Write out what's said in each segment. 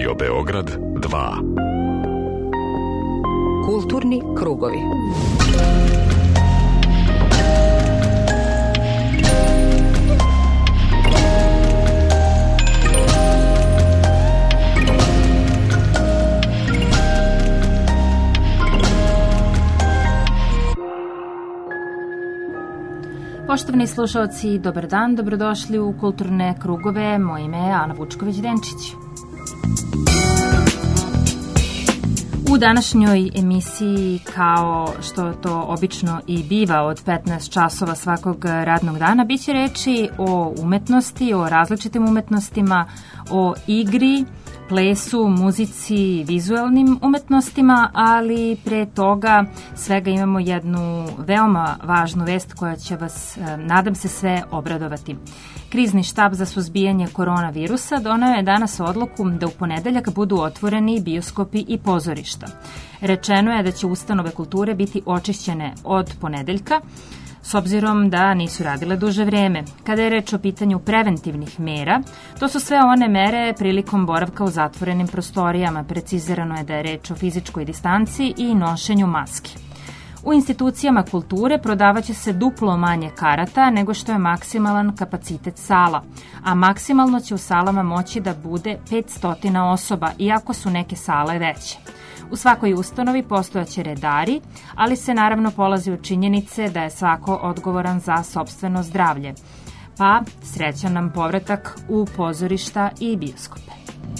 Radio Beograd 2. Kulturni krugovi. Poštovani slušalci, dobar dan, dobrodošli u Kulturne krugove. Moje ime je Ana Vučković-Denčić. U današnjoj emisiji, kao što to obično i biva od 15 časova svakog radnog dana, biće reči o umetnosti, o različitim umetnostima, o igri, plesu, muzici, vizuelnim umetnostima, ali pre toga svega imamo jednu veoma važnu vest koja će vas, nadam se, sve obradovati. Krizni štab za suzbijanje koronavirusa doneo je danas odluku da u ponedeljak budu otvoreni bioskopi i pozorišta. Rečeno je da će ustanove kulture biti očišćene od ponedeljka, s obzirom da nisu radile duže vreme. Kada je reč o pitanju preventivnih mera, to su sve one mere prilikom boravka u zatvorenim prostorijama. Precizirano je da je reč o fizičkoj distanci i nošenju maski. U institucijama kulture prodavaće se duplo manje karata nego što je maksimalan kapacitet sala, a maksimalno će u salama moći da bude 500 osoba, iako su neke sale veće. U svakoj ustanovi postojaće redari, ali se naravno polazi od činjenice da je svako odgovoran za sopstveno zdravlje. Pa srećan nam povratak u pozorišta i bioskope.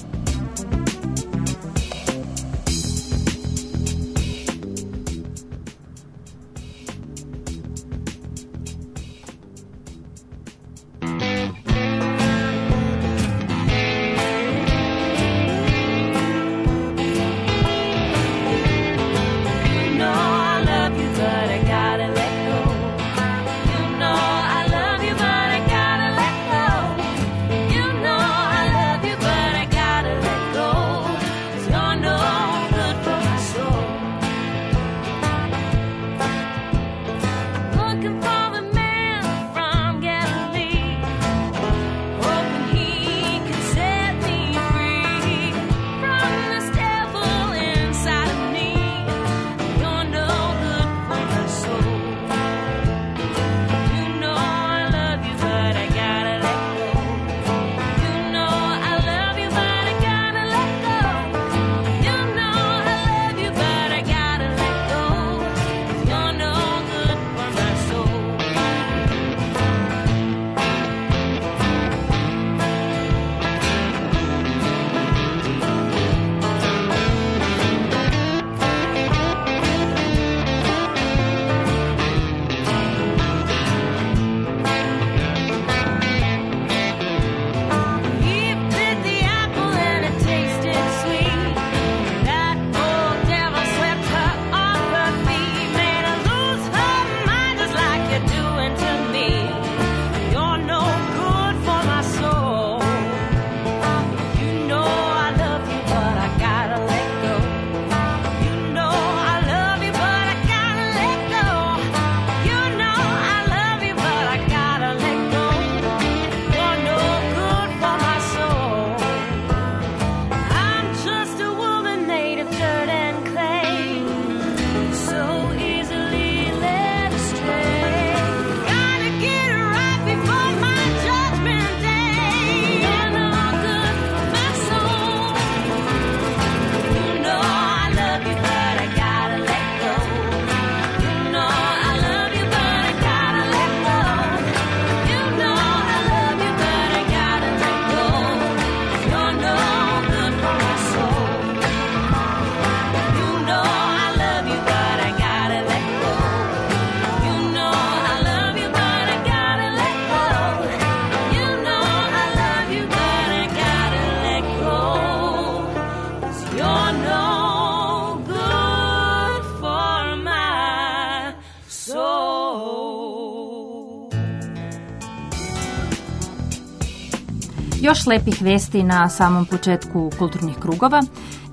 Još lepih vesti na samom početku kulturnih krugova.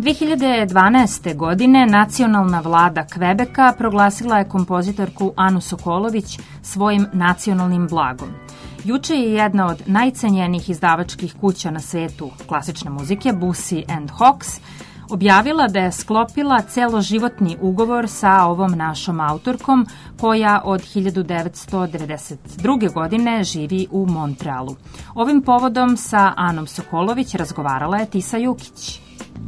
2012. godine nacionalna vlada Kvebeka proglasila je kompozitorku Anu Sokolović svojim nacionalnim blagom. Juče je jedna od najcenjenijih izdavačkih kuća na svetu klasične muzike, Boosey & Hawkes, objavila da je sklopila celoživotni ugovor sa ovom našom autorkom koja od 1992. godine živi u Montrealu. Ovim povodom sa Anom Sokolović razgovarala je Tisa Jukić.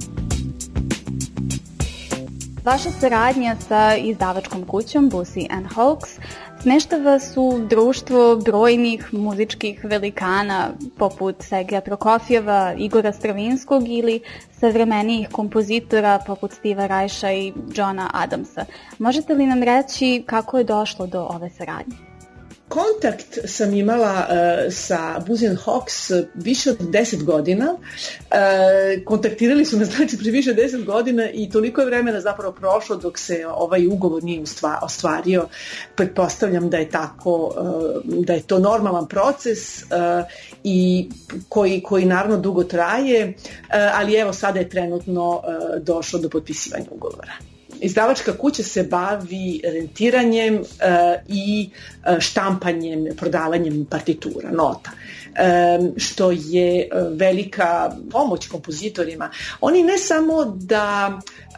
Vaša saradnja sa izdavačkom kućom Boosey & Hawkes smešta vas u društvo brojnih muzičkih velikana poput Sergeja Prokofjeva, Igora Stravinskog ili savremenijih kompozitora poput Steva Reicha i Johna Adamsa. Možete li nam reći kako je došlo do ove saradnje? Kontakt sam imala sa Boosey & Hawkes više od 10 godina. Kontaktirali su me, znači, pre više od 10 godina i toliko je vremena zapravo prošlo dok se ovaj ugovor nije ostvario. Pretpostavljam da je tako, da je to normalan proces i koji naravno dugo traje, ali evo sada je trenutno došlo do potpisivanja ugovora. Izdavačka kuća se bavi rentiranjem i štampanjem, prodavanjem partitura, nota, što je velika pomoć kompozitorima. Oni ne samo da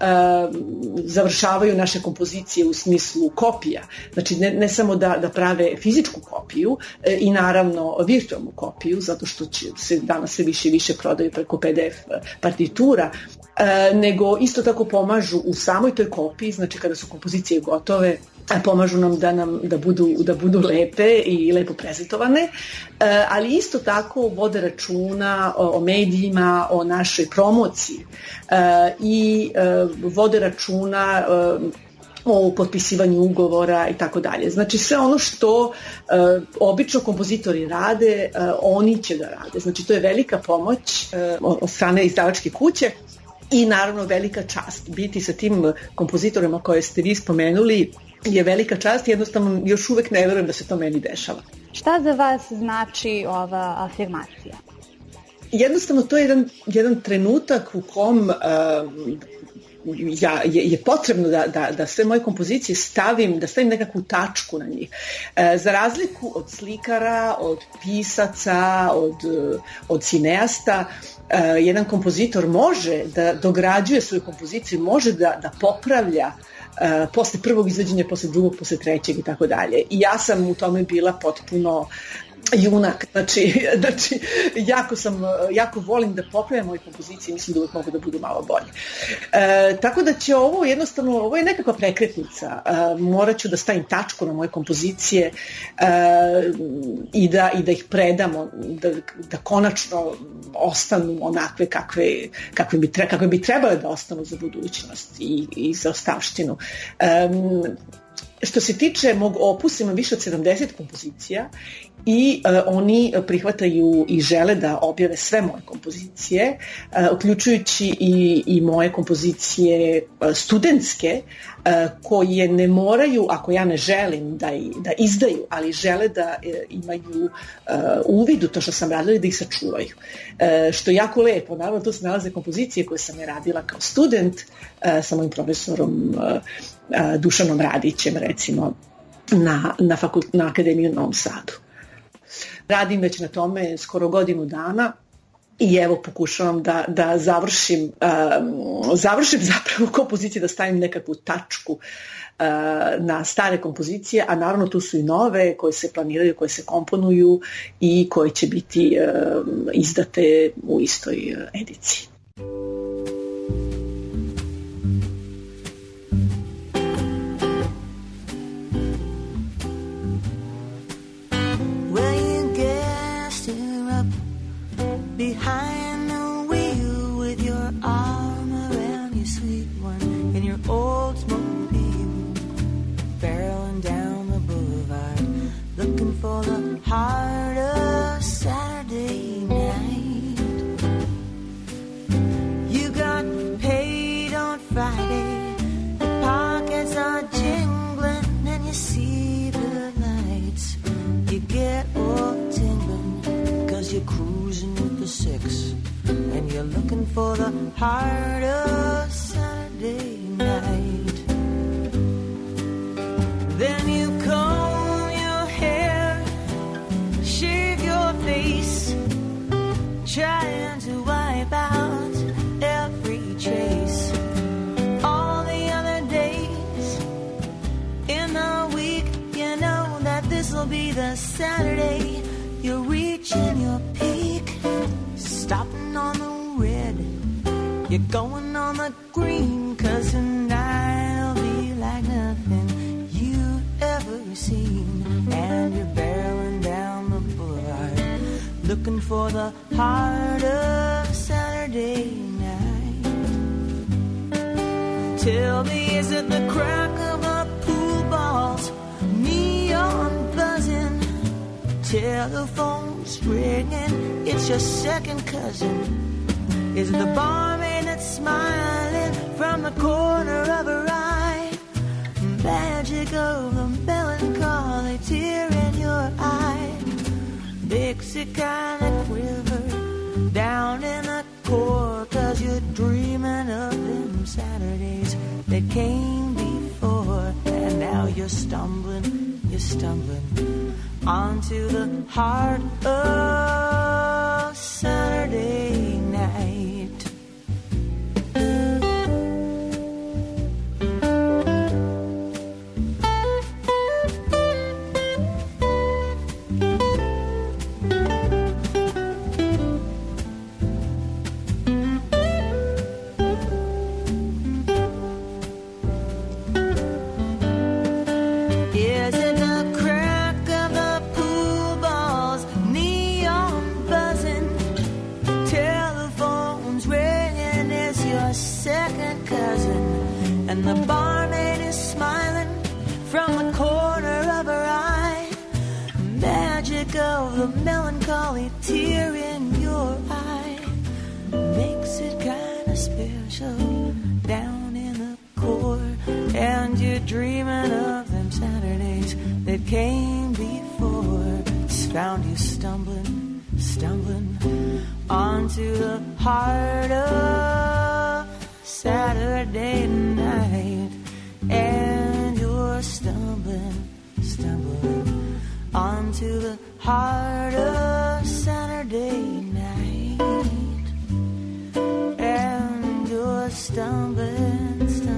završavaju naše kompozicije u smislu kopija, znači ne samo da prave fizičku kopiju i naravno virtualnu kopiju, zato što se danas sve više i više prodaju preko PDF partitura, nego isto tako pomažu u samoj toj kopiji, znači kada su kompozicije gotove, pomažu nam da budu lepe i lepo prezentovane, ali isto tako vode računa o medijima, o našoj promociji i vode računa o potpisivanju ugovora i tako dalje. Znači sve ono što obično kompozitori rade, oni će da rade. Znači to je velika pomoć od strane izdavačke kuće. I naravno velika čast. Biti sa tim kompozitorima koje ste vi spomenuli je velika čast i jednostavno još uvek ne verujem da se to meni dešava. Šta za vas znači ova afirmacija? Jednostavno to je jedan trenutak u kom je potrebno da sve moje kompozicije da stavim nekakvu tačku na njih. Za razliku od slikara, od pisaca, od cineasta, jedan kompozitor može da dograđuje svoju kompoziciju, može da popravlja posle prvog izvođenja, posle drugog, posle trećeg i tako dalje. I ja sam u tome bila potpuno junak, znači jako volim da popravljam moje kompozicije, mislim da uvek mogu da budu malo bolje. Tako da će ovo je nekakva prekretnica, morat ću da stavim tačku na moje kompozicije i da ih predamo, da konačno ostanu onakve kakve bi trebale da ostanu za budućnost i za ostavštinu. Što se tiče mog opusa, imam više od 70 kompozicija i oni prihvataju i žele da objave sve moje kompozicije, uključujući i moje kompozicije studentske, koje ne moraju, ako ja ne želim da izdaju, ali žele da imaju uvid u to što sam radila i da ih sačuvaju. Što je jako lepo. Naravno, tu se nalaze kompozicije koje sam je radila kao student sa mojim profesorom Dušanom Radićem, recimo, na Akademiji u Novom Sadu. Radim već na tome skoro godinu dana i evo pokušavam da završim zapravo kompozicije, da stavim nekakvu tačku na stare kompozicije, a naravno tu su i nove koje se planiraju, koje se komponuju i koje će biti izdate u istoj ediciji. Behind the wheel with your arm around your sweet one in your Oldsmobile, barreling down the boulevard, looking for the heart of Saturday night. You got paid on Friday, the pockets are jingling, and you see the lights. You get all tingling, 'cause you're cruising with the six, and you're looking for the heart of Saturday night. Then you comb your hair, shave this'll be the Saturday you're reaching your peak. Stopping on the red, you're going on the green, 'cause tonight'll be like nothing you've ever seen. And you're barreling down the boulevard, looking for the heart of Saturday night. Tell me, is it the crack of a pool ball's neon buzzing, telephone's ringing, it's your second cousin? Is it the barmaid that's smiling from the corner of her eye? Magic of the melancholy tear in your eye makes it kind of quiver down in the core, 'cause you're dreaming of them Saturdays that came before. And now you're stumbling onto the heart of Saturday night. And the barmaid is smiling from the corner of her eye. Magic of the melancholy tear in your eye makes it kind of special down in the core. And you're dreaming of them Saturdays that came before. It's found you stumbling onto the heart of Saturday night. And you're stumbling onto the heart of Saturday night. And you're stumbling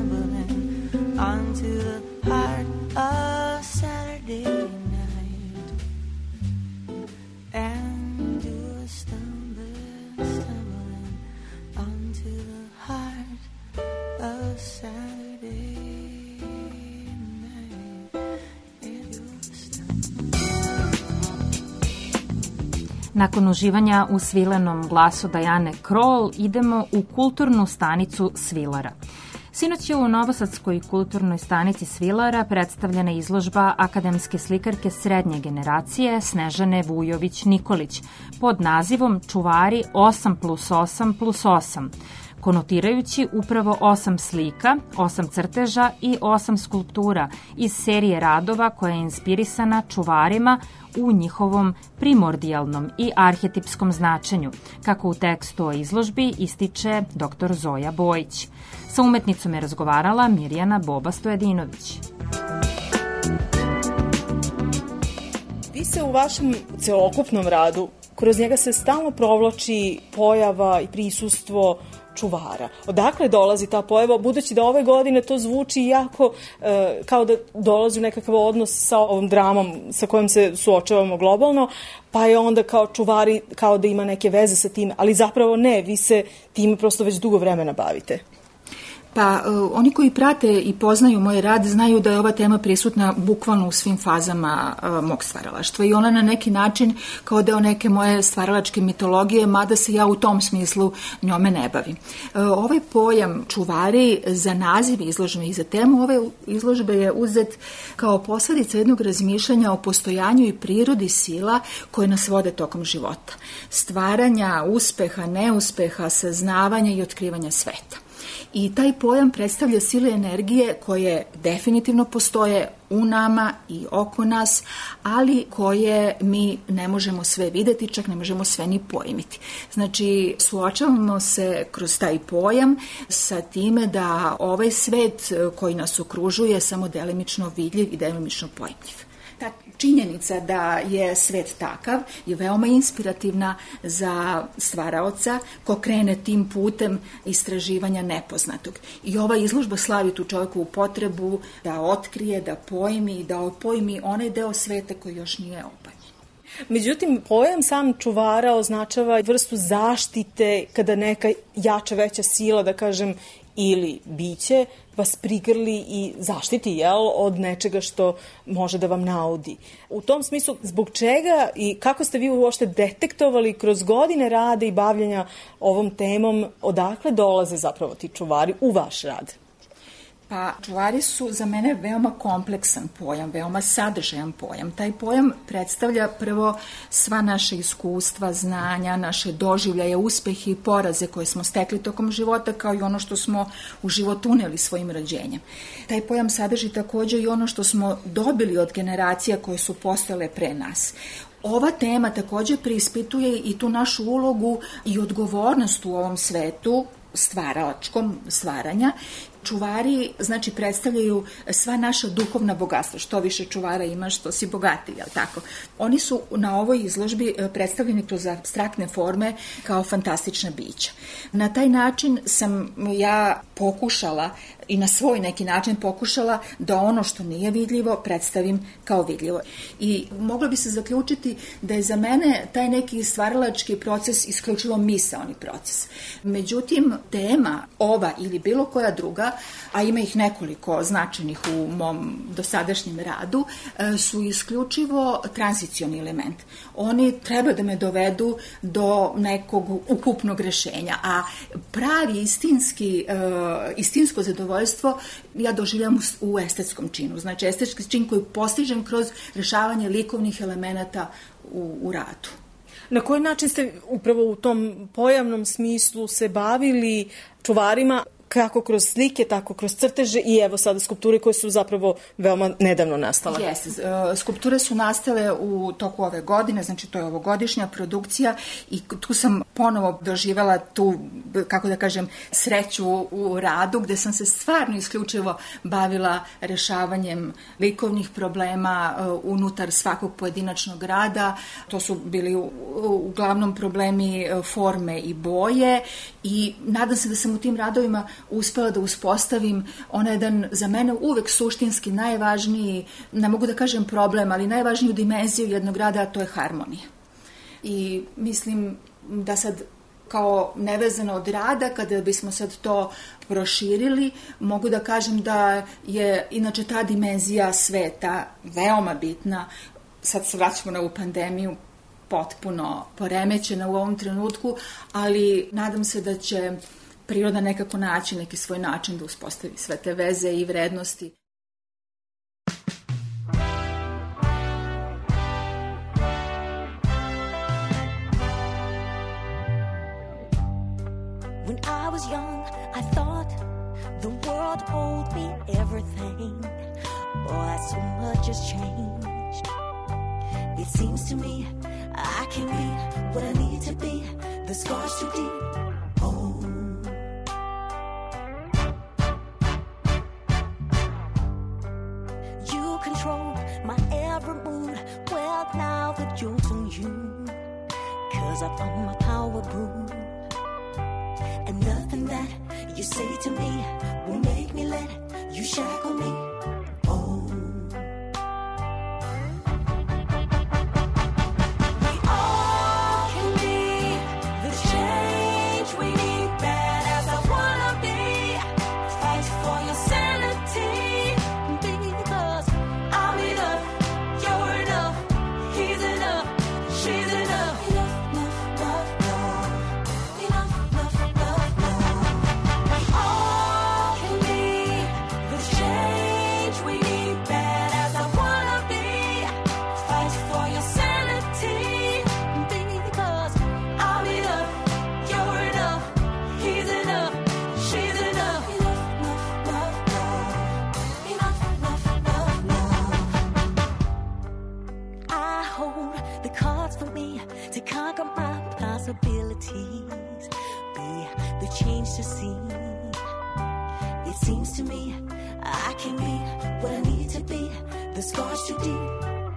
onto the heart of Saturday night. And you're stumbling onto the heart of Saturday night. And you're Nakon uživanja u svilenom glasu Dajane Krol idemo u kulturnu stanicu Svilara. Sinoć je u novosadskoj kulturnoj stanici Svilara predstavljena izložba akademske slikarke srednje generacije Snežane Vujović-Nikolić pod nazivom Čuvari 8+8+8, konotirajući upravo 8 slika, 8 crteža i 8 skulptura iz serije radova koja je inspirisana čuvarima u njihovom primordijalnom i arhetipskom značenju, kako u tekstu o izložbi ističe dr. Zoja Bojić. Sa umetnicom je razgovarala Mirjana Boba-Stojadinović. Vi se u vašem celokupnom radu, kroz njega se stalno provlači pojava i prisustvo čuvara. Odakle dolazi ta pojava, budući da ove godine to zvuči jako kao da dolazi u nekakav odnos sa ovom dramom sa kojom se suočavamo globalno, pa je onda kao čuvari kao da ima neke veze sa tim, ali zapravo ne, vi se time prosto već dugo vremena bavite. Pa oni koji prate i poznaju moj rad znaju da je ova tema prisutna bukvalno u svim fazama mog stvaralaštva i ona na neki način kao deo neke moje stvaralačke mitologije, mada se ja u tom smislu njome ne bavim. Ovaj pojam čuvari za naziv izložbe i za temu ove izložbe je uzet kao posledica jednog razmišljanja o postojanju i prirodi sila koje nas vode tokom života. Stvaranja, uspeha, neuspeha, saznavanja i otkrivanja sveta. I taj pojam predstavlja sile energije koje definitivno postoje u nama i oko nas, ali koje mi ne možemo sve videti, čak ne možemo sve ni pojmiti. Znači, suočavamo se kroz taj pojam sa time da ovaj svet koji nas okružuje samo delimično vidljiv i delimično pojmljiv. Ta činjenica da je svet takav je veoma inspirativna za stvaraoca ko krene tim putem istraživanja nepoznatog. I ova izložba slavi tu čovjekovu potrebu da otkrije, da pojmi i da pojmi onaj deo sveta koji još nije opaljen. Međutim, pojam sam čuvara označava vrstu zaštite kada neka jača, veća sila, da kažem, ili biće vas prigrli i zaštiti, od nečega što može da vam naudi. U tom smislu, zbog čega i kako ste vi uopšte detektovali kroz godine rada i bavljenja ovom temom, odakle dolaze zapravo ti čuvari u vaš rad? Pa, čuvari su za mene veoma kompleksan pojam, veoma sadržajan pojam. Taj pojam predstavlja prvo sva naše iskustva, znanja, naše doživljaje, uspehe i poraze koje smo stekli tokom života, kao i ono što smo u život uneli svojim rođenjem. Taj pojam sadrži takođe i ono što smo dobili od generacija koje su postojale pre nas. Ova tema takođe preispituje i tu našu ulogu i odgovornost u ovom svetu, stvaralačkom stvaranja. Čuvari, znači, predstavljaju sva naša duhovna bogatstva. Što više čuvara imaš, što si bogatiji, jel tako? Oni su na ovoj izložbi predstavljeni kroz apstraktne forme kao fantastična bića. Na taj način sam ja pokušala i na svoj neki način pokušala da ono što nije vidljivo predstavim kao vidljivo. I moglo bi se zaključiti da je za mene taj neki stvaralački proces isključivo misaoni proces. Međutim, tema ova ili bilo koja druga, a ima ih nekoliko značajnih u mom dosadašnjem radu, su isključivo tranzicioni element. Oni treba da me dovedu do nekog ukupnog rešenja, a pravi istinsko zadovoljstvo ja doživljam u estetskom činu. Znači, estetski čin koji postižem kroz rešavanje likovnih elemenata u radu. Na koji način ste upravo u tom pojavnom smislu se bavili čuvarima, kako kroz slike, tako kroz crteže i evo sada skulpture koje su zapravo veoma nedavno nastale? Jeste, skulpture su nastale u toku ove godine, znači to je ovogodišnja produkcija i tu sam ponovo doživela tu, kako da kažem, sreću u radu gde sam se stvarno isključivo bavila rešavanjem likovnih problema unutar svakog pojedinačnog rada. To su bili uglavnom problemi forme i boje i nadam se da sam u tim radovima uspela da uspostavim onaj jedan za mene uvek suštinski najvažniji, ne mogu da kažem problem, ali najvažniju dimenziju jednog rada, a to je harmonija. I mislim da sad kao nevezano od rada, kada bismo sad to proširili, mogu da kažem da je inače ta dimenzija sveta veoma bitna. Sad se vraćamo na ovu pandemiju, potpuno poremećena u ovom trenutku, ali nadam se da će priroda nekako naći neki svoj način da uspostavi sve te veze i vrednosti. When I was young, I thought the world owed me everything. Boy, so much has changed. It seems to me I can be what I need to be. The scars too deep. Oh. You control my every mood. Well, now the joke's on you. 'Cause I found my power broom. And nothing that you say to me will make me let you shackle me. Oh. We all can be the change we need. Bad as I wanna be, fight for your sanity. Because I'm enough, you're enough, he's enough, she's enough. Enough, love, love. Enough, love, love, love. We all can be the change we need. Bad as I wanna be, fight for your sanity. Because I'm enough, you're enough, he's enough, she's enough. Enough, love, love, love. Enough, love, love, love. I hold the cards for me to conquer my possibilities. Be the change to see. It seems to me I can be what I need to be. The scars too deep.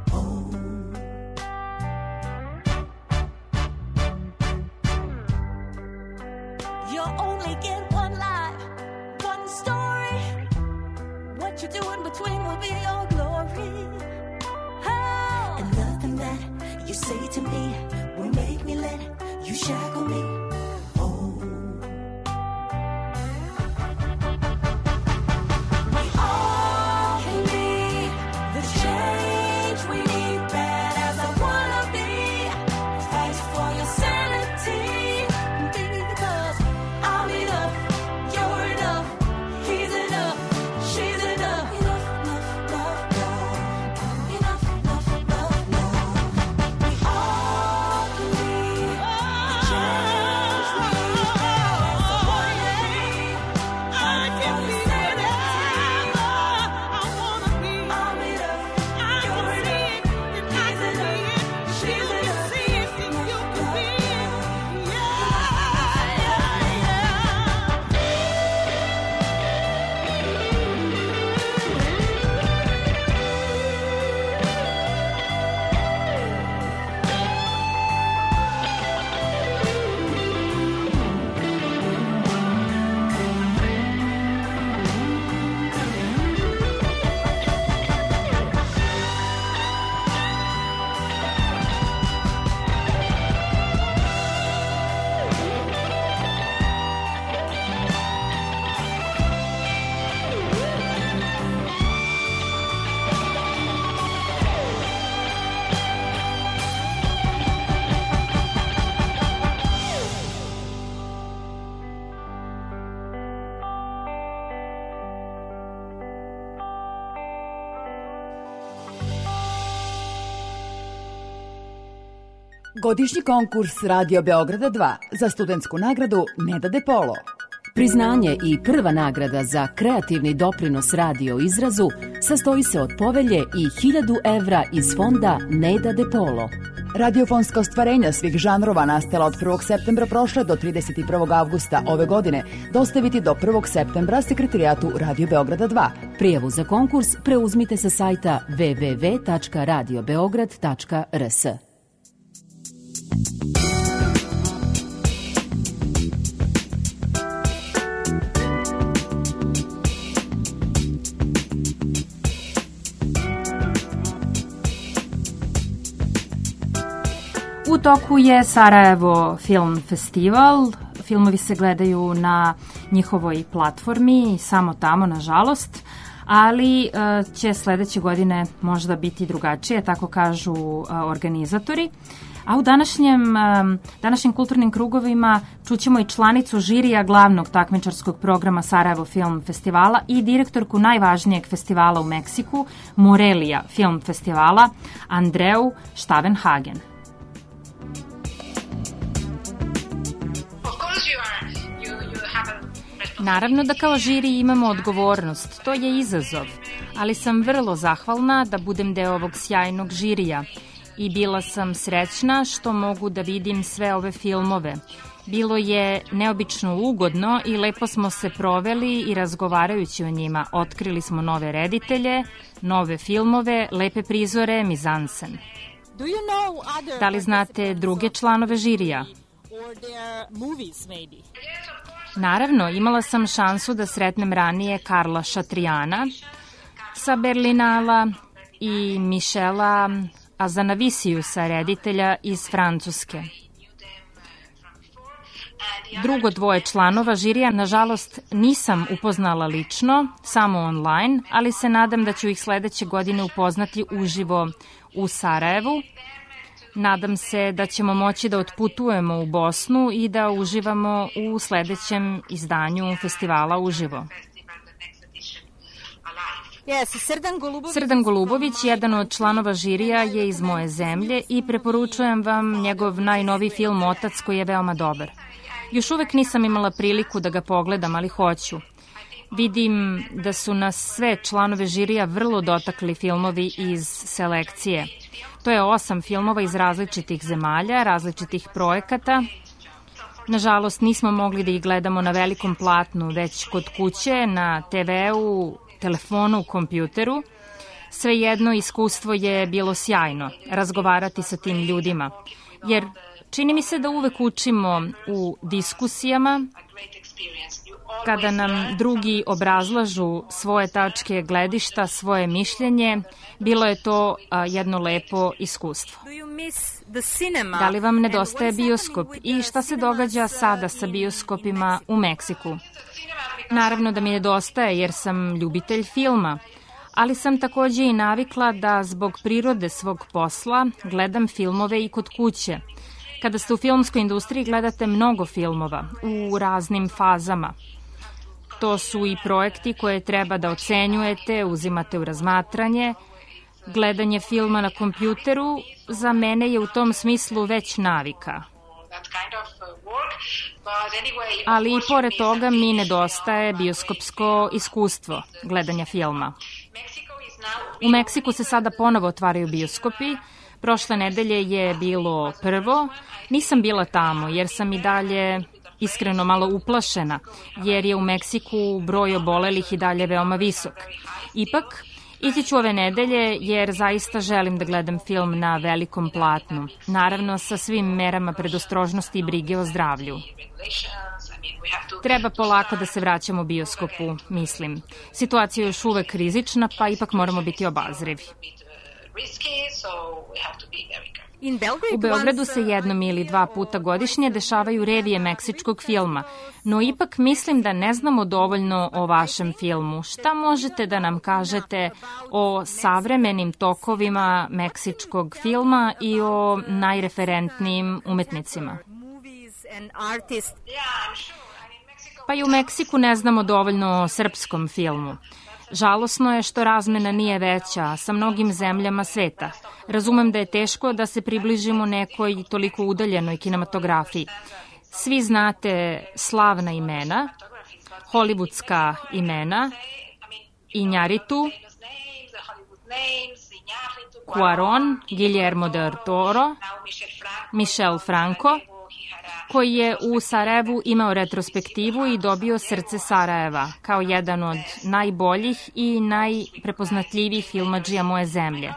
say to me will make me let you shackle me. Oh, we all can be the change we need. Bad as I wanna be, fight for your sanity, because I'm enough, you're enough, he's enough, she's enough. Enough, love, love. Enough, love, love, love. We all can be the change we need. Bad as I wanna be, fight for your sanity. I'm enough, you're enough, he's enough, she's enough. Godišnji konkurs Radio Beograda 2 za studentsku nagradu Neda De Polo. Priznanje i prva nagrada za kreativni doprinos radio izrazu sastoji se od povelje i 1000 evra iz fonda Neda De Polo. Radiofonska ostvarenja svih žanrova nastala od 1. septembra prošle do 31. avgusta ove godine dostaviti do 1. septembra sekretarijatu Radio Beograda 2. Prijavu za konkurs preuzmite sa sajta www.radiobeograd.rs. U toku je Sarajevo Film Festival. Filmovi se gledaju na njihovoj platformi, samo tamo, nažalost, ali će sledeće godine možda biti drugačije, tako kažu organizatori. A u današnjim kulturnim krugovima čućemo i članicu žirija glavnog takmičarskog programa Sarajevo Film Festivala i direktorku najvažnijeg festivala u Meksiku, Morelia Film Festivala, Andreu Stavenhagen. Naravno da kao žiri imamo odgovornost, to je izazov, ali sam vrlo zahvalna da budem deo ovog sjajnog žirija i bila sam srećna što mogu da vidim sve ove filmove. Bilo je neobično ugodno i lepo smo se proveli i razgovarajući o njima. Otkrili smo nove reditelje, nove filmove, lepe prizore, mizansen. Da li znate druge članove žirija? Naravno, imala sam šansu da sretnem ranije Karla Šatrijana sa Berlinala i Mišela Azanavisiusa, reditelja iz Francuske. Drugo dvoje članova žirija, nažalost, nisam upoznala lično, samo online, ali se nadam da ću ih sledeće godine upoznati uživo u Sarajevu. Nadam se da ćemo moći da otputujemo u Bosnu i da uživamo u sledećem izdanju festivala uživo. Srdan Golubović, jedan od članova žirija, je iz moje zemlje i preporučujem vam njegov najnoviji film Otac, koji je veoma dobar. Još uvek nisam imala priliku da ga pogledam, ali hoću. Vidim da su nas sve članove žirija vrlo dotakli filmovi iz selekcije. To je 8 filmova iz različitih zemalja, različitih projekata. Nažalost, nismo mogli da ih gledamo na velikom platnu, već kod kuće, na TV-u, telefonu, kompjuteru. Svejedno, iskustvo je bilo sjajno, razgovarati sa tim ljudima. Jer čini mi se da uvek učimo u diskusijama kada nam drugi obrazlažu svoje tačke gledišta, svoje mišljenje, bilo je to jedno lepo iskustvo. Da li vam nedostaje bioskop i šta se događa sada sa bioskopima u Meksiku? Naravno da mi nedostaje jer sam ljubitelj filma, ali sam takođe i navikla da zbog prirode svog posla gledam filmove i kod kuće. Kada ste u filmskoj industriji gledate mnogo filmova u raznim fazama. To su i projekti koje treba da ocenjujete, uzimate u razmatranje. Gledanje filma na kompjuteru za mene je u tom smislu već navika. Ali i pored toga mi nedostaje bioskopsko iskustvo gledanja filma. U Meksiku se sada ponovo otvaraju bioskopi. Prošle nedelje je bilo prvo. Nisam bila tamo jer sam i dalje iskreno malo uplašena, jer je u Meksiku broj obolelih i dalje veoma visok. Ipak, ići ću ove nedelje jer zaista želim da gledam film na velikom platnu. Naravno, sa svim merama predostrožnosti i brige o zdravlju. Treba polako da se vraćamo u bioskopu, mislim. Situacija je još uvek rizična, pa ipak moramo biti obazrivi. U Beogradu se jednom ili dva puta godišnje dešavaju revije meksičkog filma, no ipak mislim da ne znamo dovoljno o vašem filmu. Šta možete da nam kažete o savremenim tokovima meksičkog filma i o najreferentnijim umetnicima? Pa i u Meksiku ne znamo dovoljno o srpskom filmu. Žalosno je što razmena nije veća sa mnogim zemljama sveta. Razumem da je teško da se približimo nekoj toliko udaljenoj kinematografiji. Svi znate slavna imena, hollywoodska imena, Iñárritu, Cuarón, Guillermo del Toro, Michel Franco, koji je u Sarajevu imao retrospektivu i dobio Srce Sarajeva kao jedan od najboljih i najprepoznatljivijih filmadžija moje zemlje.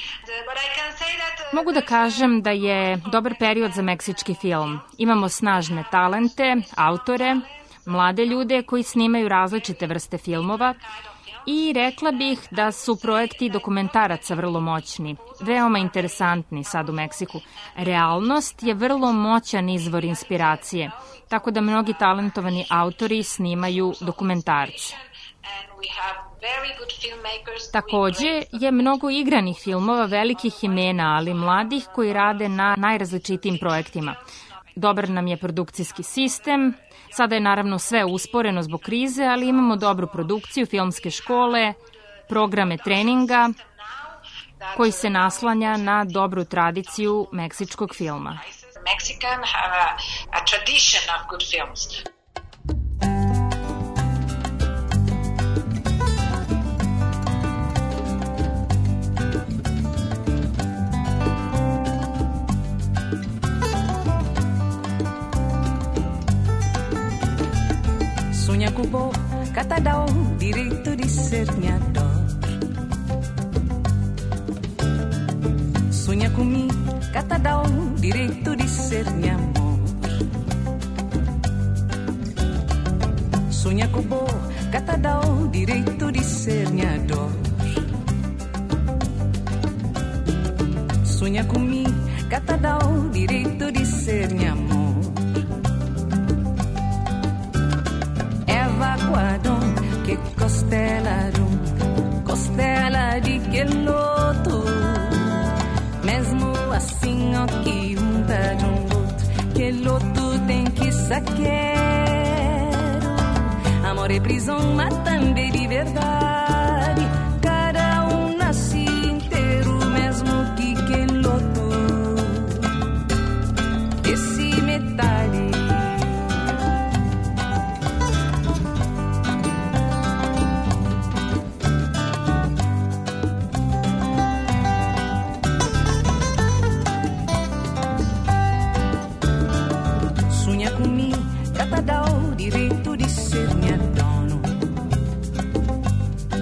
Mogu da kažem da je dobar period za meksički film. Imamo snažne talente, autore, mlade ljude koji snimaju različite vrste filmova i rekla bih da su projekti dokumentaraca vrlo moćni, veoma interesantni sad u Meksiku. Realnost je vrlo moćan izvor inspiracije, tako da mnogi talentovani autori snimaju dokumentarce. Takođe je mnogo igranih filmova velikih imena, ali mladih koji rade na najrazličitijim projektima. Dobar nam je produkcijski sistem, sada je naravno sve usporeno zbog krize, ali imamo dobru produkciju, filmske škole, programe treninga koji se naslanja na dobru tradiciju meksičkog filma. Sonha com o bom catadão, direito de ser nhador. Sonha comigo, catadão, direito de ser nhamor. Sonha com o bom catadão, direito de ser nhador. Sonha comigo, catadão, direito de ser nhamor. Evacuadão, que costelaram, costela de que loto. Mesmo assim, ó, que tá de outro, que loto tem que saquear. Amor é prisão, mas também de verdade. Cada nasce inteiro, mesmo que loto. Esse metade. Catadão, direito de ser minha dono.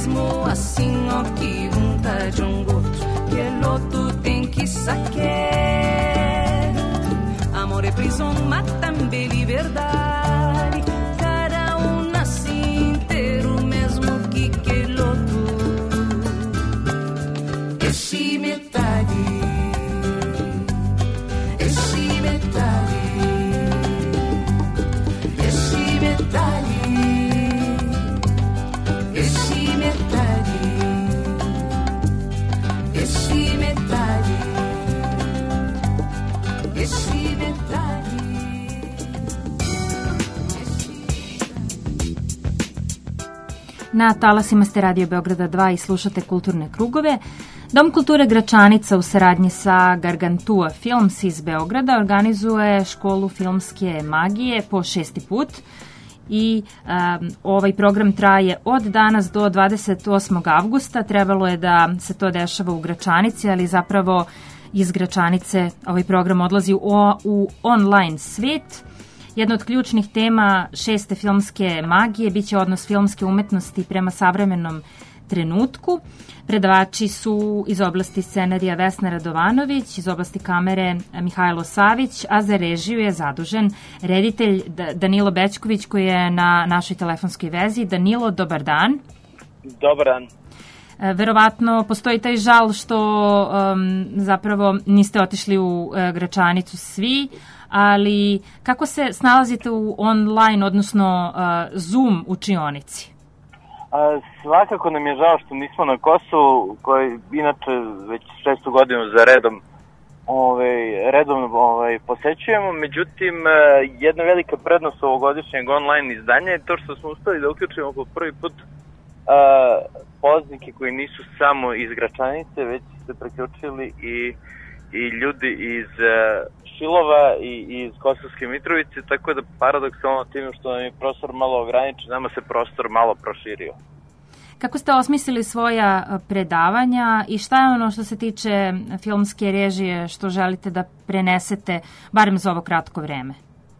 mesmo assim, ó, que vontade um outro, que l'outro tem que saber. Amore e prisão, ma também liberdade. Cada um nasce inteiro, mesmo que l'outro. Esse metade, esse metade, esse metade. Esse metade, esse metade, esse metade. Na talasima ste Radio Beograda 2 i slušate Kulturne krugove. Dom kulture Gračanica u saradnji sa Gargantua Films iz Beograda organizuje školu filmske magije po 6. put. I ovaj program traje od danas do 28. avgusta. Trebalo je da se to dešava u Gračanici, ali zapravo iz Gračanice ovaj program odlazi u online svet. Jedna od ključnih tema 6. filmske magije biće odnos filmske umetnosti prema savremenom trenutku. Predavači su iz oblasti scenarija Vesna Radovanović, iz oblasti kamere Mihajlo Savić, a za režiju je zadužen reditelj Danilo Bećković koji je na našoj telefonskoj vezi. Danilo, dobar dan. Dobar dan. Verovatno postoji taj žal što zapravo niste otišli u Gračanicu svi, ali kako se snalazite u online, odnosno Zoom učionici? Svakako nam je žao što nismo na Kosovu, koji inače već 6. godinu za redom posećujemo. Međutim, jedna velika prednost ovogodišnjeg online izdanja je to što smo uspeli da uključimo po prvi put polaznike koji nisu samo iz Gračanice, već se preključili i ljudi iz Šilova i iz Kosovske Mitrovice, tako da paradoksalno tim što nam je prostor malo ograničen, nama se prostor malo proširio. Kako ste osmislili svoja predavanja i šta je ono što se tiče filmske režije što želite da prenesete, barem za ovo kratko vreme?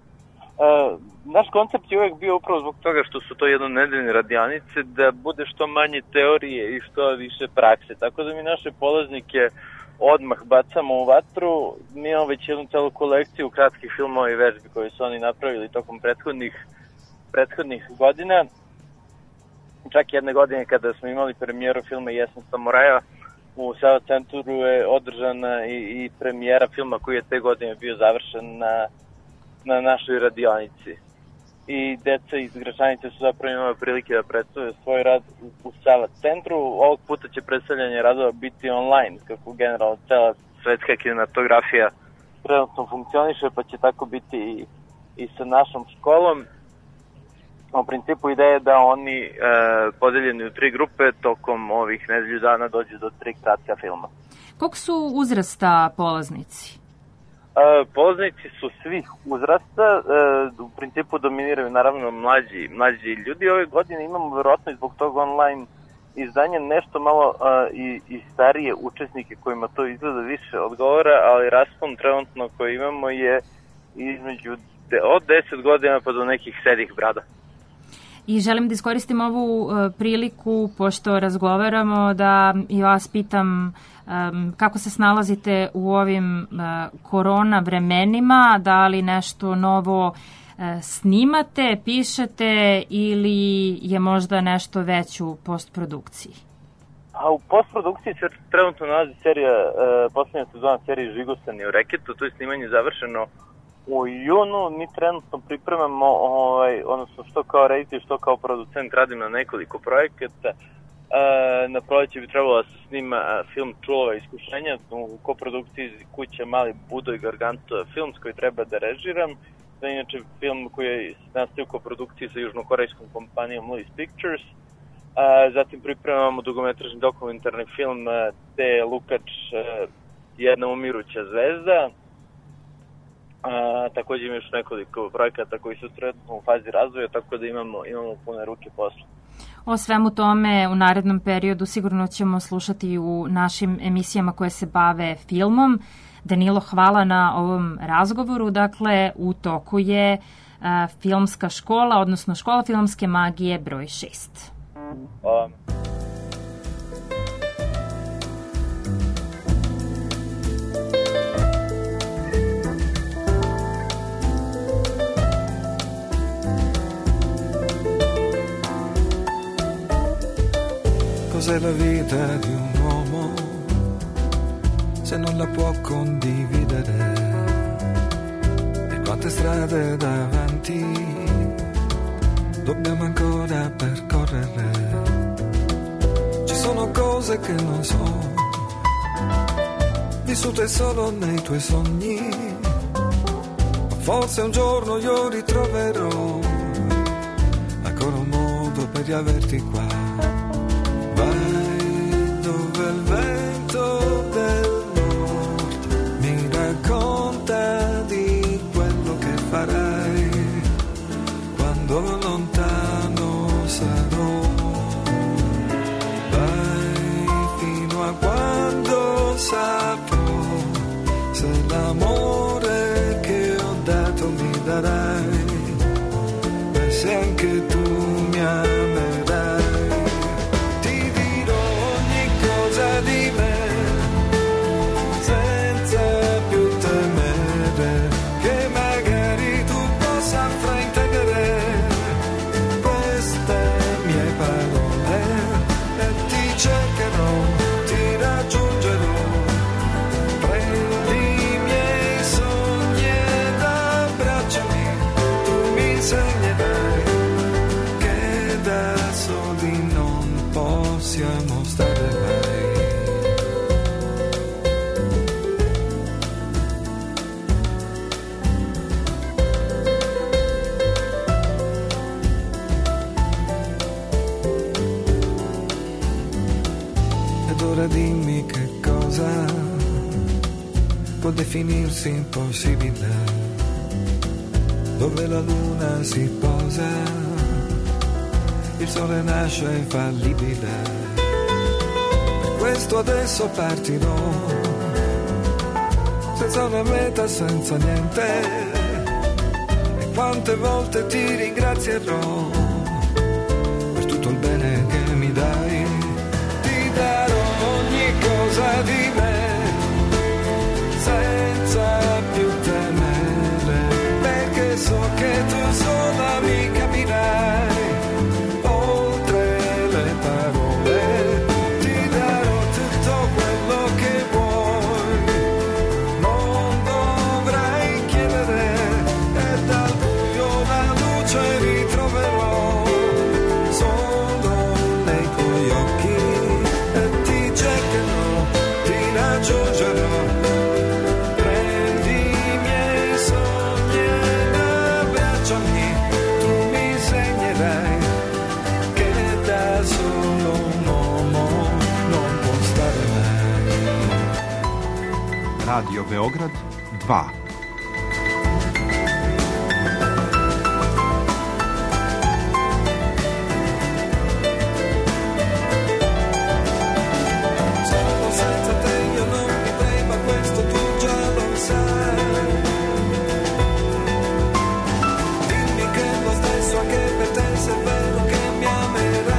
Naš koncept je uvek bio upravo zbog toga što su to jednonedeljne radionice, da bude što manje teorije i što više prakse. Tako da mi naše polaznike odmah bacamo u vatru. Mi imamo već jednu celu kolekciju kratkih filmova i vežbi koje su oni napravili tokom prethodnih godina. Čak jedne godine kada smo imali premijeru filma Jesen samuraja, u Sava centru je održana i premijera filma koji je te godine bio završen na našoj radionici. I deca iz Gračanice su zapravo imali prilike da predstave svoj rad u Sava centru. Ovog puta će predstavljanje radova biti online, kako generalno cela svetska kinematografija trenutno funkcioniše, pa će tako biti i sa našom školom. U principu ideja je da oni podeljeni u 3 grupe tokom ovih nedelju dana dođu do 3 kratka filma. Koliko su uzrasta polaznici? Polaznici su svih uzrasta, u principu dominiraju naravno mlađi ljudi. Ove godine imamo verovatno i zbog toga online izdanje nešto malo i starije učesnike kojima to izgleda više odgovara, ali raspon trenutno koji imamo je između od 10 godina pa do nekih sedih brada. I želim da iskoristim ovu priliku, pošto razgovaramo, da i vas pitam kako se snalazite u ovim korona vremenima, da li nešto novo snimate, pišete ili je možda nešto već u postprodukciji? A u postprodukciji se trenutno nalazi serija, poslednja sezona serije Žigosani u reketu, to je snimanje završeno u junu. Mi trenutno pripremamo, odnosno što kao reditelj, što kao producent radim na nekoliko projekata. Na proleće bi trebalo da se snima film Čulova iskušenja u koprodukciji kuća Mali Budo i Gargantua Films koji treba da režiram. To je inače film koji je nastao u koprodukciji sa južnokorejskom kompanijom Louis Pictures. Zatim pripremamo dugometražni dokumentarni film Te Lukač, jedna umiruća zvezda. Također ima još nekoliko projekata koji su trenutno u fazi razvoja, tako da imamo pune ruke posla. O svemu tome u narednom periodu sigurno ćemo slušati u našim emisijama koje se bave filmom. Danilo, hvala na ovom razgovoru. Dakle, u toku je filmska škola, odnosno škola filmske magije broj 6. Hvala. cos'è la vita di un uomo se non la può condividere, e quante strade davanti dobbiamo ancora percorrere. Ci sono cose che non so, vissute solo nei tuoi sogni, ma forse un giorno io ritroverò ancora un modo per riaverti qua. Vai dove il vento del nord mi racconta di quello che farai quando lontano sarò. Vai fino a quando saprò se l'amore che ho dato mi darai, e se anche tu mi amerai. Ti dirò ogni cosa di me senza più temere che magari tu possa fraintendere queste mie parole, e ti cercherò, ti raggiungerò. Prendi i miei sogni ed abbracciami, tu mi insegnerai che da soli non possiamo stare mai. Ed ora dimmi che cosa può definirsi impossibile, dove la luna si posa, il sole nasce infallibile. Per questo adesso partirò, senza una meta, senza niente, e quante volte ti ringrazierò per tutto il bene che mi dai. Ti darò ogni cosa di me senza più temere, perché so che tu sola mi capirai. Oltre le parole ti darò tutto quello che vuoi, non dovrai chiedere, e dal buio la luce ritroverò solo nei tuoi occhi, e ti cercherò, ti raggiungerò. Radio Beograd 2. Senza te io non vivrei, ma questo tu già lo sai. Dimmi che è lo stesso anche per te, se è vero che mi amerai.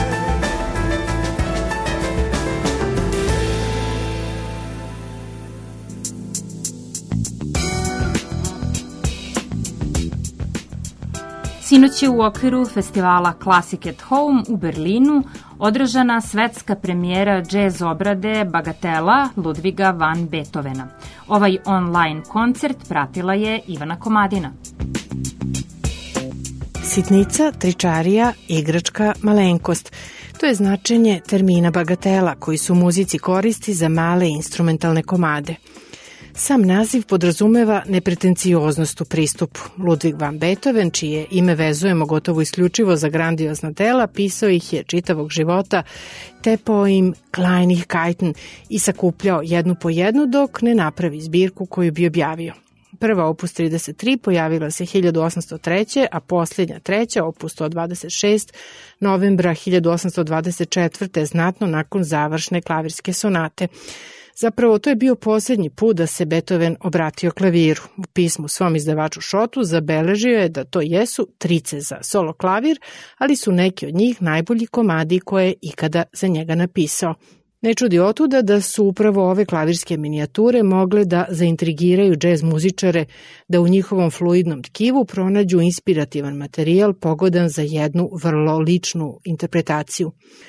Sinoć je u okviru festivala Classic at Home u Berlinu održana svetska premijera džez obrade Bagatela Ludviga van Beethovena. Ovaj online koncert pratila je Ivana Komadina. Sitnica, tričarija, igračka, malenkost. To je značenje termina bagatela koji su muzici koristi za male instrumentalne komade. Sam naziv podrazumeva nepretencioznost u pristupu. Ludwig van Beethoven, čije ime vezujemo gotovo isključivo za grandiozna dela, pisao ih je čitavog života, tepao im Kleinigkeiten i sakupljao jednu po jednu dok ne napravi zbirku koju bi objavio. Prva opus 33 pojavila se 1803. a posljednja treća, opus 126, novembra 1824. znatno nakon završne klavirske sonate. Zapravo, to je bio posljednji put da se Beethoven obratio klaviru. U pismu svom izdavaču Šotu zabeležio je da to jesu trice za solo klavir, ali su neki od njih najbolji komadi koje je ikada za njega napisao. Ne čudi otuda da su upravo ove klavirske minijature mogle da zaintrigiraju džez muzičare, da u njihovom fluidnom tkivu pronađu inspirativan materijal pogodan za jednu vrlo ličnu interpretaciju.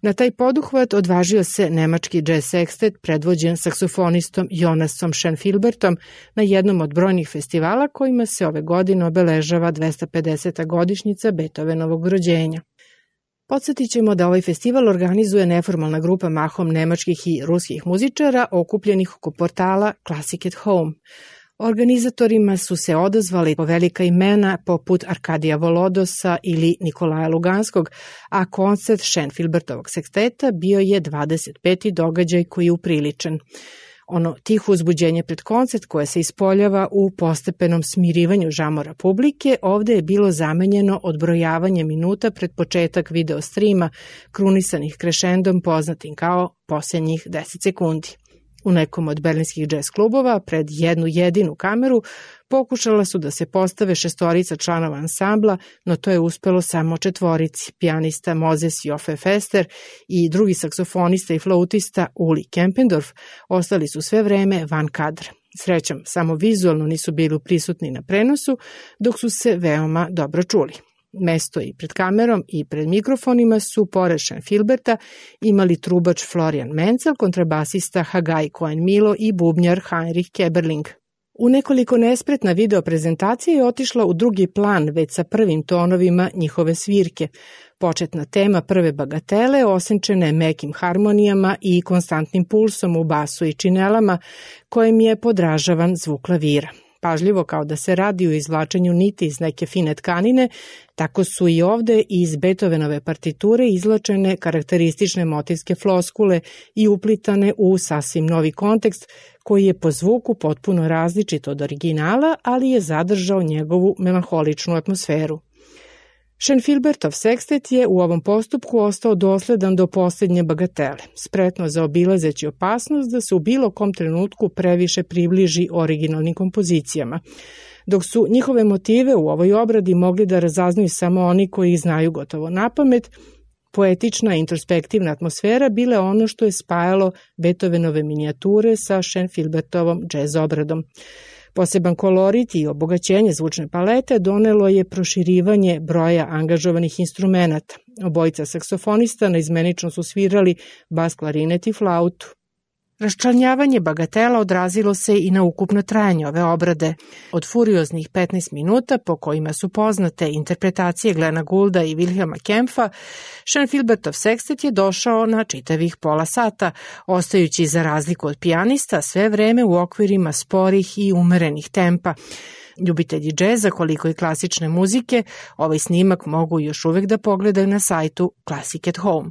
Na taj poduhvat odvažio se nemački jazz sekstet predvođen saksofonistom Jonasom Schoenfilbertom na jednom od brojnih festivala kojima se ove godine obeležava 250. godišnjica Beethovenovog rođenja. Podsjetit ćemo da ovaj festival organizuje neformalna grupa mahom nemačkih i ruskih muzičara okupljenih oko portala Classic at Home. Organizatorima su se odazvali po velika imena poput Arkadija Volodosa ili Nikolaja Luganskog, a koncert Schoenfilbertovog seksteta bio je 25. događaj koji je upriličen. Ono tiho uzbuđenje pred koncert koje se ispoljava u postepenom smirivanju žamora publike ovde je bilo zamenjeno odbrojavanjem minuta pred početak video streama krunisanih krešendom poznatim kao posljednjih 10 sekundi. U nekom od berlinskih jazz klubova pred jednu jedinu kameru pokušala su da se postave 6 članova ansambla, no to je uspelo samo 4, pijanista Moses Joffe Fester i drugi saksofonista i flautista Uli Kempendorf ostali su sve vreme van kadra. Srećom, samo vizualno nisu bili prisutni na prenosu, dok su se veoma dobro čuli. Mesto i pred kamerom i pred mikrofonima su pored Schoenfilberta imali trubač Florian Menzel, kontrabasista Hagai Cohen-Milo i bubnjar Heinrich Keberling. U nekoliko nespretna video prezentacija je otišla u drugi plan već sa prvim tonovima njihove svirke. Početna tema prve bagatele osenčena je mekim harmonijama i konstantnim pulsom u basu i činelama kojim je podražavan zvuk klavira. Pažljivo kao da se radi o izvlačenju niti iz neke fine tkanine, tako su i ovde iz Beethovenove partiture izvlačene karakteristične motivske floskule i uplitane u sasvim novi kontekst koji je po zvuku potpuno različit od originala, ali je zadržao njegovu melanholičnu atmosferu. Schoenfilbertov sekstet je u ovom postupku ostao dosledan do posljednje bagatele, spretno zaobilazeći opasnost da se u bilo kom trenutku previše približi originalnim kompozicijama, dok su njihove motive u ovoj obradi mogli da razaznaju samo oni koji ih znaju gotovo napamet. Poetična i introspektivna atmosfera bile ono što je spajalo Beethovenove minijature sa Schoenfilbertovom džez obradom. Poseban kolorit i obogaćenje zvučne palete donelo je proširivanje broja angažovanih instrumenata. Obojica saksofonista naizmenično su svirali bas, klarinet i flautu. Raščlanjavanje bagatela odrazilo se i na ukupno trajanje ove obrade. Od furioznih 15 minuta, po kojima su poznate interpretacije Glena Goulda i Wilhelma Kempfa, Schoenfilbertov sekstet je došao na čitavih pola sata, ostajući za razliku od pijanista sve vreme u okvirima sporih i umerenih tempa. Ljubitelji džeza, koliko i klasične muzike, ovaj snimak mogu još uvek da pogledaju na sajtu Classic at Home.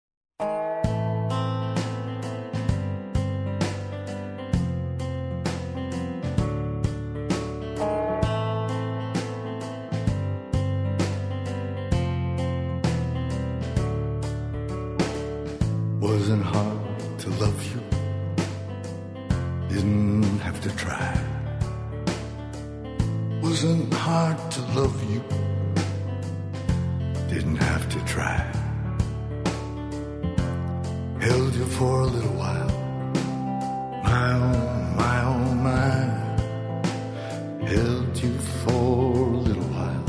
Wasn't hard to love you, didn't have to try. Wasn't hard to love you, didn't have to try. Held you for a little while, my oh my. Held you for a little while,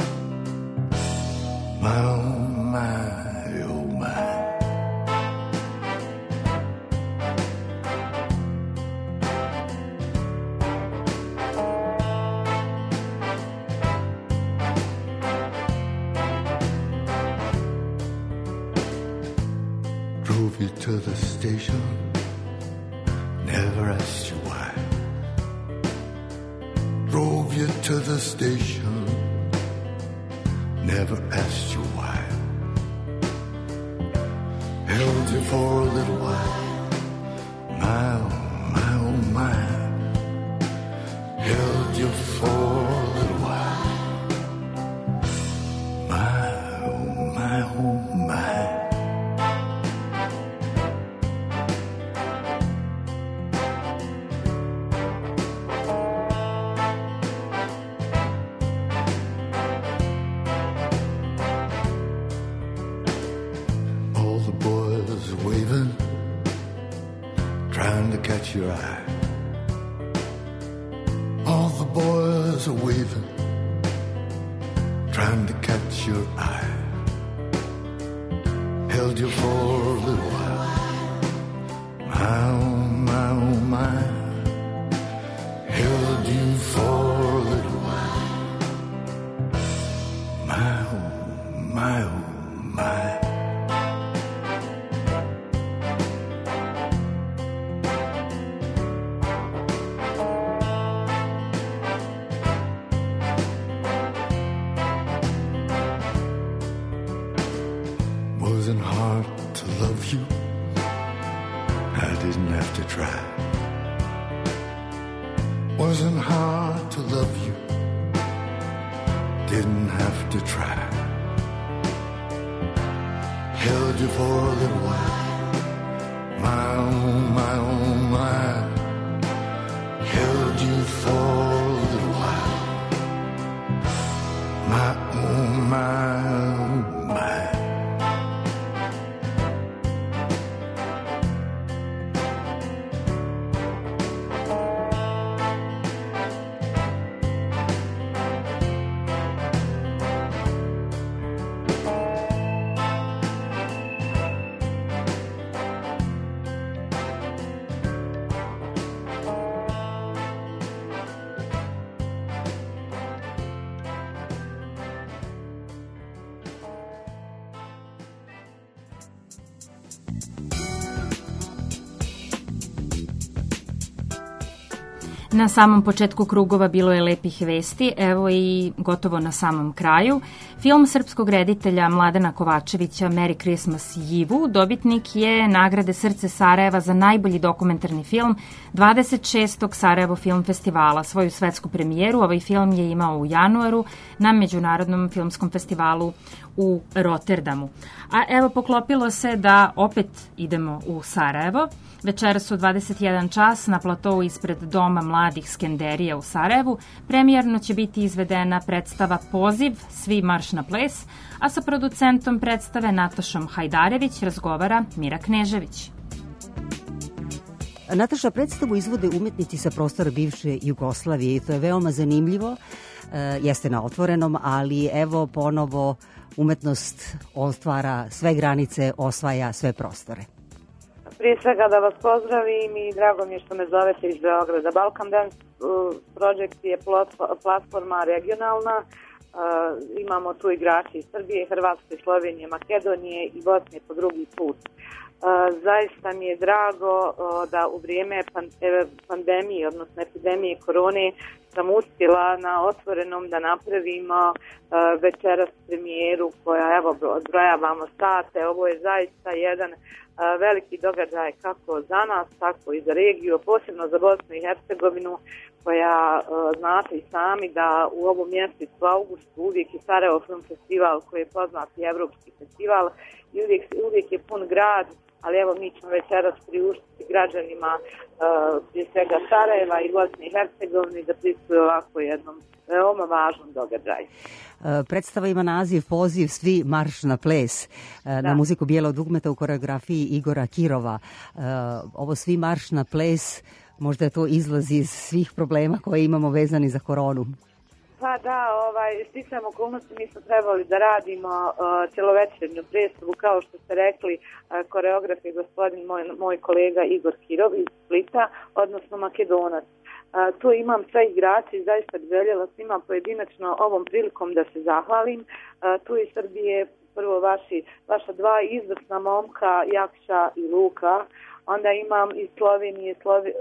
my oh my. Drove you to the station, never asked you why. Drove you to the station, never asked you why. Held you for a little while, my oh my. Held you for a little while, my oh my. Catch your eye. All the boys are waving, trying to catch your eye. Held held you for a little while. My, oh, my, oh, my. Held you for a little while. My, oh, my, oh, my. Wasn't hard to love you. I didn't have to try. Wasn't hard to love you. Didn't have to try. Held you for a little while. My, oh, my, oh, my. Held you for a little while. My, oh, my, oh, my. Na samom početku krugova bilo je lepih vesti, evo i gotovo na samom kraju. Film srpskog reditelja Mladena Kovačevića Merry Christmas Yivu dobitnik je nagrade Srce Sarajeva za najbolji dokumentarni film 26. Sarajevo Film Festivala. Svoju svetsku premijeru ovaj film je imao u januaru na Međunarodnom filmskom festivalu u Rotterdamu. A evo poklopilo se da opet idemo u Sarajevo. Večeras u 21 čas na platovu ispred Doma mladih Skenderije u Sarajevu premijerno će biti izvedena predstava Poziv, svi marš na ples, a sa producentom predstave Natašom Hajdarević razgovara Mira Knežević. Nataša, predstavu izvode umetnici sa prostora bivše Jugoslavije i to je veoma zanimljivo. Jeste na otvorenom, ali evo ponovo umetnost otvara sve granice, osvaja sve prostore. Prije svega da vas pozdravim i drago mi je što me zovete iz Beograda. Balkan Dance Project je platforma regionalna. Imamo tu igrači iz Srbije, Hrvatske, Slovenije, Makedonije i Bosne po drugi put. Zaista mi je drago da u vrijeme pandemije, odnosno epidemije korone, sam uspjela na otvorenom da napravimo večeras premijeru koja, evo, odbrojavamo sate. Ovo je zaista jedan veliki događaj kako za nas, tako i za regiju, posebno za Bosnu i Hercegovinu, koja znate i sami da u ovom mjesecu augustu uvijek je Sarajevo Film Festival koji je poznati evropski festival i uvijek je pun grad, ali evo mi ćemo večeras priuštiti građanima prije svega Sarajeva i Bosne i Hercegovine da prisustuju ovako jednom veoma važnom događaju. Predstava ima naziv Poziv, svi marš na ples, na muziku Bijelog dugmeta u koreografiji Igora Kirova. Ovo svi marš na ples, možda je to izlaz iz svih problema koje imamo vezani za koronu. Pa da, sticajem okolnosti mi smo trebali da radimo cjelovečernju predstavu, kao što ste rekli, koreograf je gospodin moj kolega Igor Kirov iz Splita, odnosno Makedonac. Tu imam sve igrače i zaista bi željela svima pojedinačno ovom prilikom da se zahvalim. Tu iz Srbije prvo vaša dva izvrsna momka, Jakša i Luka. Onda imam iz Slovenije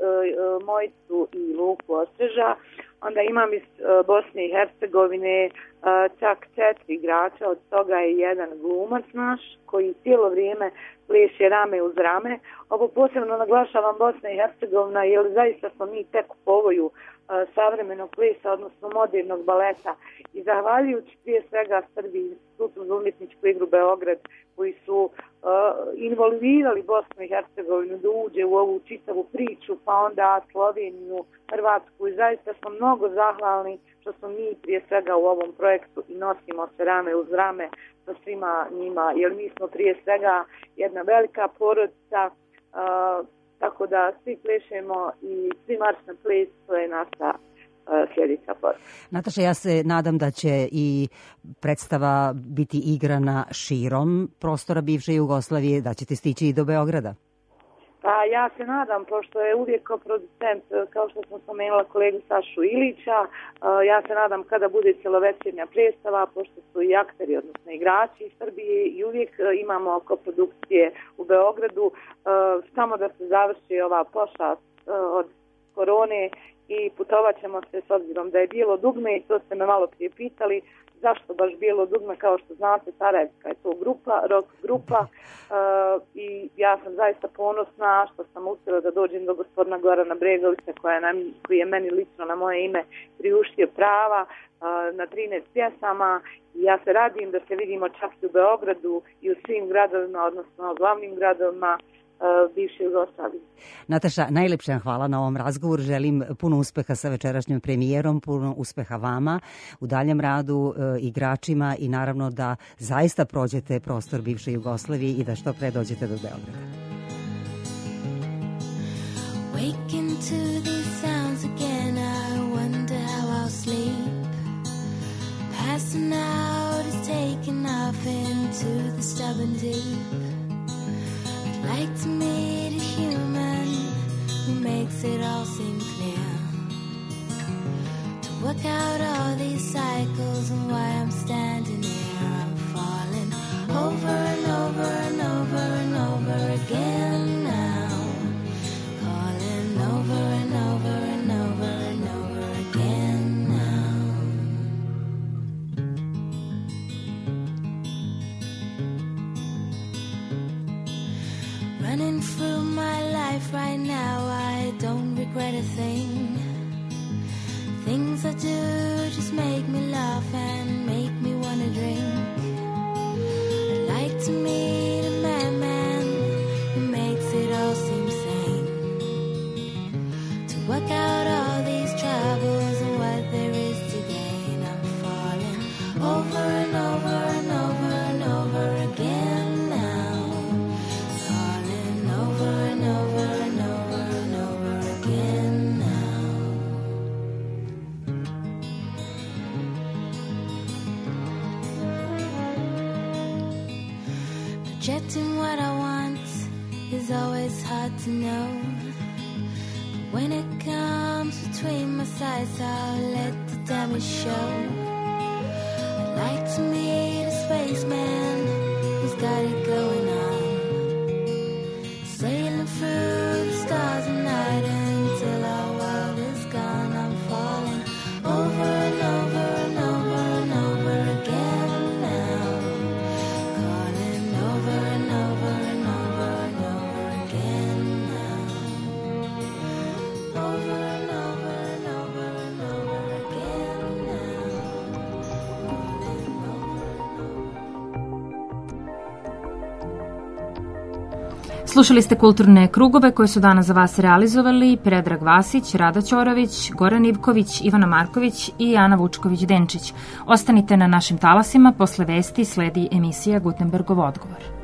Mojcu i Luku Ostreža. Onda imam iz Bosne i Hercegovine čak 4 igrača, od toga je jedan glumac naš koji cijelo vrijeme pleše rame uz rame. Ovo posebno naglašavam Bosna i Hercegovina jer zaista smo mi tek u povoju savremenog plesa, odnosno modernog baleta. I zahvaljujući prije svega Srbiji, Institutu za umjetničku igru Beograd, koji su involvirali Bosnu i Hercegovinu da uđe u ovu čitavu priču, pa onda Sloveniju, Hrvatsku, i zaista smo mnogo zahvalni što smo mi prije svega u ovom projektu i nosimo se rame uz rame sa svima njima, jer mi smo prije svega jedna velika porodica, tako da svi plešemo i svi marš na ples, to je naša sljedeća poruka. Nataša, ja se nadam da će i predstava biti igrana širom prostora bivše Jugoslavije, da ćete stići i do Beograda. Pa ja se nadam, pošto je uvijek kao producent, kao što sam spomenula kolegu Sašu Ilića, ja se nadam kada bude cjelovečernja predstava, pošto su i akteri, odnosno igrači iz Srbije i uvijek imamo koprodukcije u Beogradu, samo da se završi ova pošast od korone i putovat ćemo se s obzirom da je Bijelo dugme i to ste me malo prije pitali. Zašto baš Bijelo dugme? Kao što znate, Sarajevska je to grupa, rock grupa i ja sam zaista ponosna što sam uspjela da dođem do gospodina Gorana Bregovića koji je meni lično na moje ime priuštio prava na 13 pjesama i ja se radim da se vidimo čak i u Beogradu i u svim gradovima, odnosno glavnim gradovima bivše Jugoslavije. Nataša, najlepša hvala na ovom razgovoru. Želim puno uspeha sa večerašnjom premijerom, puno uspeha vama u daljem radu, igračima i naravno da zaista prođete prostor bivše Jugoslavije i da što pre dođete do Beograda. Waking to these sounds again, I wonder how I'll sleep. Passing out is taking off into the stubborn deep. Like to meet a human who makes it all seem clear. To work out all these cycles and why I'm standing here. I'm falling over and over and over and over again now. Falling over and over and over and over again now. Running through my life right now, I don't regret a thing. Things I do just make me laugh and make me wanna drink. I'd like to meet a madman who makes it all seem sane. To work out all these troubles and what there is to gain. I'm falling over and over and over and over again. Projecting what I want is always hard to know. But when it comes between my sides, I'll let the damage show. I'd like to meet a spaceman who's got it going on. Sailing through the stars at night until our world is gone. I'm falling over and over and over and over again now. Calling over and over and over and over again now. Over and over and over and over again now. Slušali ste Kulturne krugove koje su danas za vas realizovali Predrag Vasić, Rada Ćorović, Goran Ivković, Ivana Marković i Ana Vučković-Denčić. Ostanite na našim talasima, posle vesti sledi emisija Gutenbergov odgovor.